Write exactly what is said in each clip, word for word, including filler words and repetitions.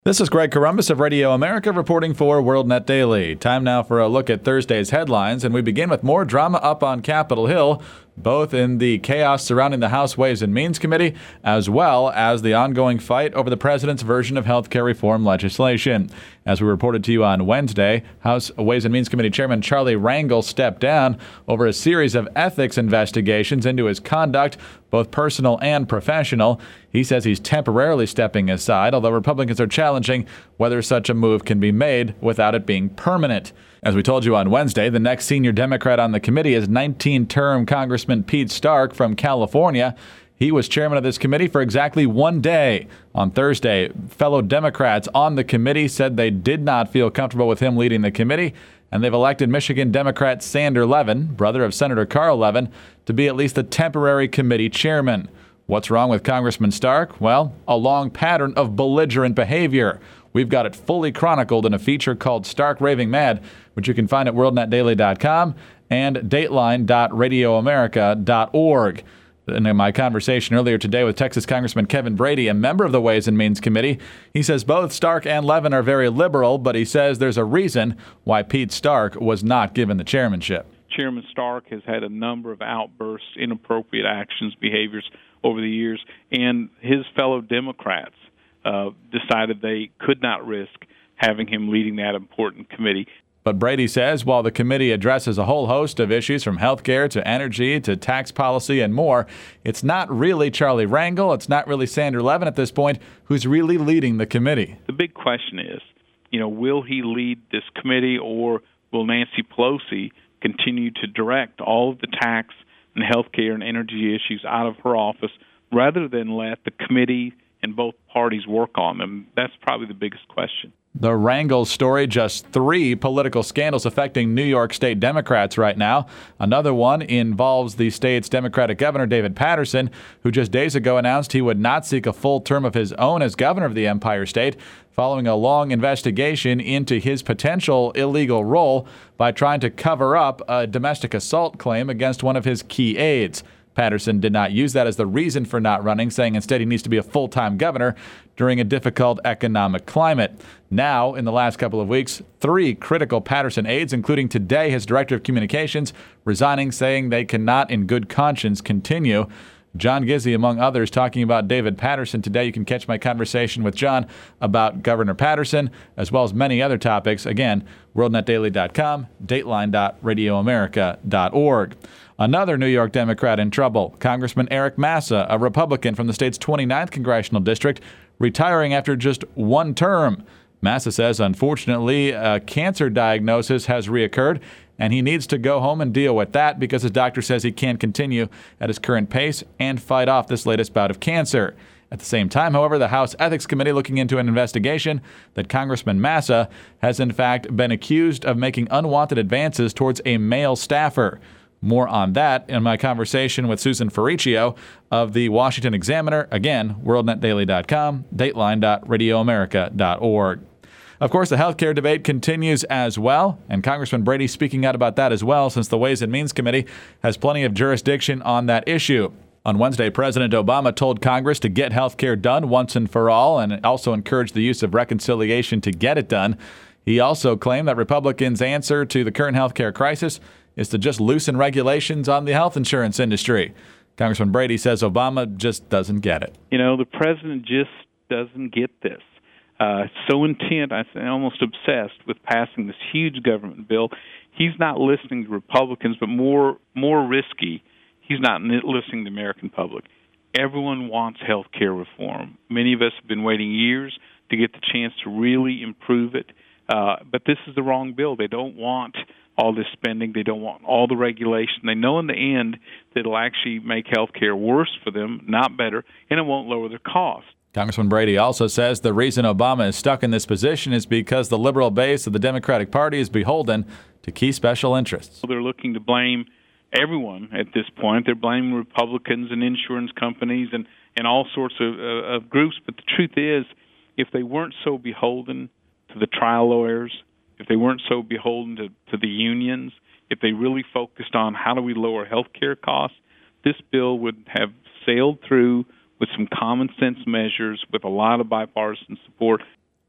This is Greg Corombos of Radio America reporting for WorldNet Daily. Time now for a look at Thursday's headlines, and we begin with more drama up on Capitol Hill, both in the chaos surrounding the House Ways and Means Committee, as well as the ongoing fight over the president's version of health care reform legislation. As we reported to you on Wednesday, House Ways and Means Committee Chairman Charlie Rangel stepped down over a series of ethics investigations into his conduct, both personal and professional. He says he's temporarily stepping aside, although Republicans are challenging whether such a move can be made without it being permanent. As we told you on Wednesday, the next senior Democrat on the committee is nineteen-term Congressman Pete Stark from California. He was chairman of this committee for exactly one day. On Thursday, fellow Democrats on the committee said they did not feel comfortable with him leading the committee, and they've elected Michigan Democrat Sander Levin, brother of Senator Carl Levin, to be at least the temporary committee chairman. What's wrong with Congressman Stark? Well, a long pattern of belligerent behavior. We've got it fully chronicled in a feature called Stark Raving Mad, which you can find at world net daily dot com and dateline dot radio america dot org. In my conversation earlier today with Texas Congressman Kevin Brady, a member of the Ways and Means Committee, he says both Stark and Levin are very liberal, but he says there's a reason why Pete Stark was not given the chairmanship. Chairman Stark has had a number of outbursts, inappropriate actions, behaviors over the years, and his fellow Democrats uh, decided they could not risk having him leading that important committee. But Brady says while the committee addresses a whole host of issues from health care to energy to tax policy and more, it's not really Charlie Rangel, it's not really Sander Levin at this point who's really leading the committee. The big question is, you know, will he lead this committee, or will Nancy Pelosi continue to direct all of the tax and health care and energy issues out of her office rather than let the committee and both parties work on them? That's probably the biggest question. The Rangel story, just three political scandals affecting New York State Democrats right now. Another one involves the state's Democratic governor, David Paterson, who just days ago announced he would not seek a full term of his own as governor of the Empire State, following a long investigation into his potential illegal role by trying to cover up a domestic assault claim against one of his key aides. Paterson did not use that as the reason for not running, saying instead he needs to be a full-time governor during a difficult economic climate. Now, in the last couple of weeks, three critical Paterson aides, including today his director of communications, resigning, saying they cannot in good conscience continue. John Gizzi, among others, talking about David Paterson today. You can catch my conversation with John about Governor Paterson, as well as many other topics. Again, world net daily dot com, dateline dot radio america dot org. Another New York Democrat in trouble, Congressman Eric Massa, a Republican from the state's twenty-ninth congressional district, retiring after just one term. Massa says, unfortunately, a cancer diagnosis has reoccurred, and he needs to go home and deal with that because his doctor says he can't continue at his current pace and fight off this latest bout of cancer. At the same time, however, the House Ethics Committee looking into an investigation that Congressman Massa has in fact been accused of making unwanted advances towards a male staffer. More on that in my conversation with Susan Ferriccio of the Washington Examiner. Again, world net daily dot com, dateline dot radio america dot org. Of course, the health care debate continues as well, and Congressman Brady speaking out about that as well, since the Ways and Means Committee has plenty of jurisdiction on that issue. On Wednesday, President Obama told Congress to get health care done once and for all, and also encouraged the use of reconciliation to get it done. He also claimed that Republicans' answer to the current health care crisis is to just loosen regulations on the health insurance industry. Congressman Brady says Obama just doesn't get it. You know, the president just doesn't get this. Uh, so intent, I say almost obsessed with passing this huge government bill. He's not listening to Republicans, but more more risky, he's not listening to the American public. Everyone wants health care reform. Many of us have been waiting years to get the chance to really improve it. Uh, but this is the wrong bill. They don't want all this spending. They don't want all the regulation. They know in the end that it'll actually make health care worse for them, not better, and it won't lower their cost. Congressman Brady also says the reason Obama is stuck in this position is because the liberal base of the Democratic Party is beholden to key special interests. They're looking to blame everyone at this point. They're blaming Republicans and insurance companies and, and all sorts of, uh, of groups. But the truth is, if they weren't so beholden to the trial lawyers, if they weren't so beholden to, to the unions, if they really focused on how do we lower health care costs, this bill would have sailed through with some common sense measures, with a lot of bipartisan support.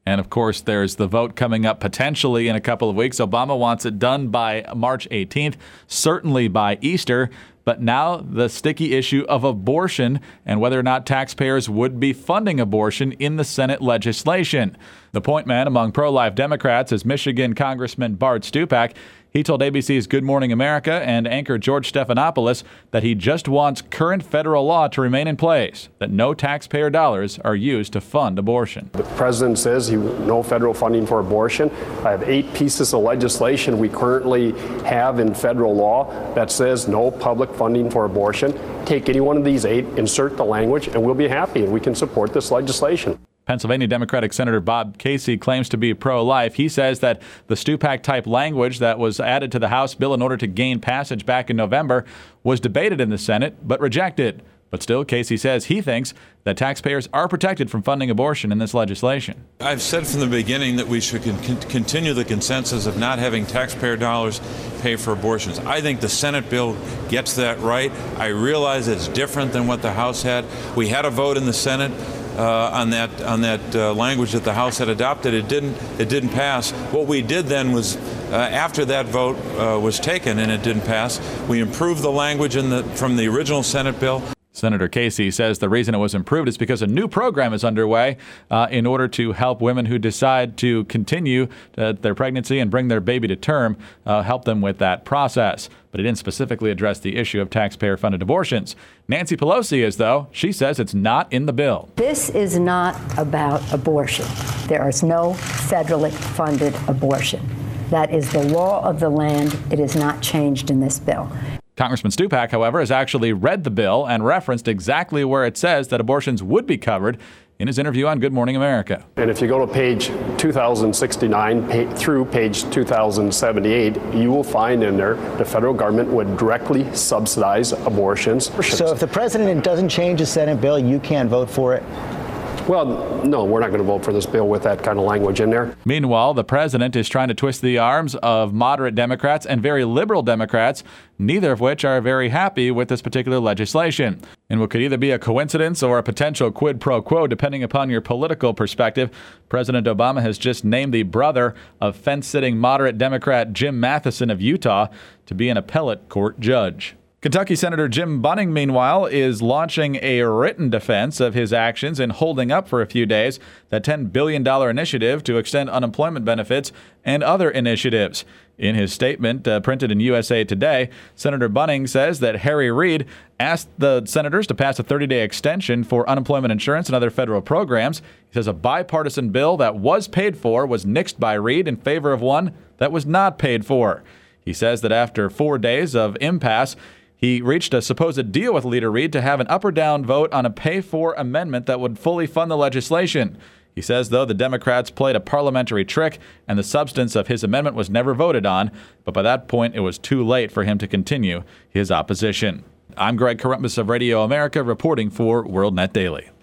And, of course, there's the vote coming up potentially in a couple of weeks. Obama wants it done by March eighteenth, certainly by Easter. But now the sticky issue of abortion and whether or not taxpayers would be funding abortion in the Senate legislation. The point man among pro-life Democrats is Michigan Congressman Bart Stupak. He told A B C's Good Morning America and anchor George Stephanopoulos that he just wants current federal law to remain in place, that no taxpayer dollars are used to fund abortion. The president says he no federal funding for abortion. I have eight pieces of legislation we currently have in federal law that says no public funding for abortion. Take any one of these eight, insert the language, and we'll be happy and we can support this legislation. Pennsylvania Democratic Senator Bob Casey claims to be pro-life. He says that the Stupak-type language that was added to the House bill in order to gain passage back in November was debated in the Senate but rejected. But still, Casey says he thinks that taxpayers are protected from funding abortion in this legislation. I've said from the beginning that we should con- continue the consensus of not having taxpayer dollars pay for abortions. I think the Senate bill gets that right. I realize it's different than what the House had. We had a vote in the Senate Uh, on that on that uh, language that the House had adopted. It didn't it didn't pass. What we did then was, uh, after that vote uh, was taken and it didn't pass, we improved the language in the from the original Senate bill. Senator Casey says the reason it was improved is because a new program is underway uh, in order to help women who decide to continue uh, their pregnancy and bring their baby to term, uh, help them with that process. But it didn't specifically address the issue of taxpayer-funded abortions. Nancy Pelosi is, though. She says it's not in the bill. This is not about abortion. There is no federally funded abortion. That is the law of the land. It is not changed in this bill. Congressman Stupak, however, has actually read the bill and referenced exactly where it says that abortions would be covered in his interview on Good Morning America. And if you go to page two thousand sixty-nine pay, through page two thousand seventy-eight, you will find in there the federal government would directly subsidize abortions. So if the president doesn't change the Senate bill, you can't vote for it? Well, no, we're not going to vote for this bill with that kind of language in there. Meanwhile, the president is trying to twist the arms of moderate Democrats and very liberal Democrats, neither of which are very happy with this particular legislation. And what could either be a coincidence or a potential quid pro quo, depending upon your political perspective, President Obama has just named the brother of fence-sitting moderate Democrat Jim Matheson of Utah to be an appellate court judge. Kentucky Senator Jim Bunning, meanwhile, is launching a written defense of his actions in holding up for a few days that ten billion dollars initiative to extend unemployment benefits and other initiatives. In his statement uh, printed in U S A Today, Senator Bunning says that Harry Reid asked the senators to pass a thirty-day extension for unemployment insurance and other federal programs. He says a bipartisan bill that was paid for was nixed by Reid in favor of one that was not paid for. He says that after four days of impasse, he reached a supposed deal with Leader Reid to have an up or down vote on a pay-for amendment that would fully fund the legislation. He says, though, the Democrats played a parliamentary trick and the substance of his amendment was never voted on, but by that point it was too late for him to continue his opposition. I'm Greg Corombos of Radio America reporting for WorldNet Daily.